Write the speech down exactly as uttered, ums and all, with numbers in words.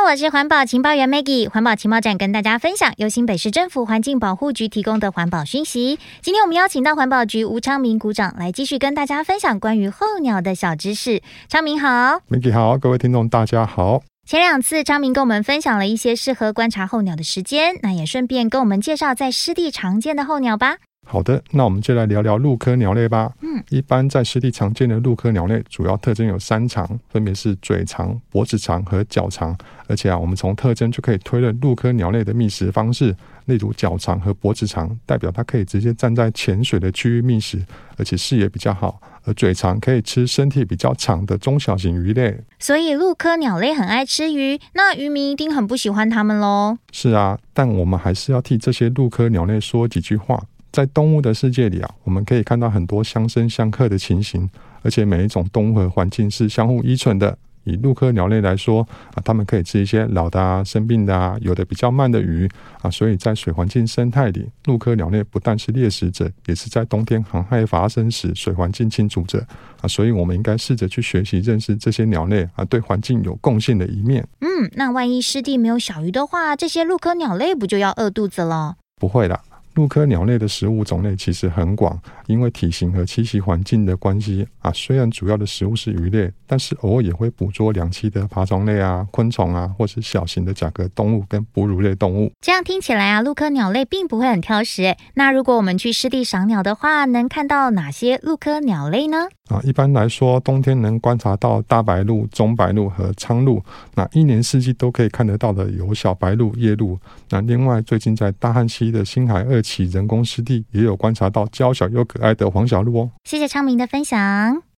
我是环保情报员 Maggie。 环保情报站跟大家分享由新北市政府环境保护局提供的环保讯息。今天我们邀请到环保局吴昌明股长来继续跟大家分享关于候鸟的小知识。昌明好。 Maggie 好，各位听众大家好。 前两次昌明跟我们分享了一些适合观察候鸟的时间，那也顺便跟我们介绍在湿地常见的候鸟吧。 好的，那我们就来聊聊陆科鸟类吧。 嗯， 一般在湿地常见的陆科鸟类主要特征有三长，分别是嘴长、脖子长和脚长。而且啊，我们从特征就可以推论陆科鸟类的觅食方式，例如脚长和脖子长，代表它可以直接站在浅水的区域觅食，而且视野比较好。而嘴长可以吃身体比较长的中小型鱼类。所以陆科鸟类很爱吃鱼，那渔民一定很不喜欢它们咯。 是啊，但我们还是要替这些陆科鸟类说几句话。在动物的世界里啊，我们可以看到很多相生相克的情形，而且每一种动物和环境是相互依存的。以陆科鸟类来说啊，它们可以吃一些老的啊、生病的啊、有的比较慢的鱼啊，所以在水环境生态里，陆科鸟类不但是猎食者，也是在冬天航海发生时水环境清除者啊，所以我们应该试着去学习认识这些鸟类啊，对环境有贡献的一面。 嗯，那万一湿地没有小鱼的话，这些陆科鸟类不就要饿肚子了？ 不会啦。陆科鸟类的食物种类其实很广，因为体型和栖息环境的关系啊，虽然主要的食物是鱼类，但是偶尔也会捕捉两栖的爬虫类啊、昆虫啊，或是小型的甲壳动物跟哺乳类动物。 这样听起来啊，陆科鸟类并不会很挑食。那如果我们去湿地赏鸟的话，能看到哪些陆科鸟类呢？ 啊，一般来说，冬天能观察到大白鹭、中白鹭和苍鹭。那一年四季都可以看得到的有小白鹭、夜鹭。那另外，最近在大汉溪的新海二期人工湿地也有观察到娇小又可爱的黄小鹭哦。 谢谢昌明的分享。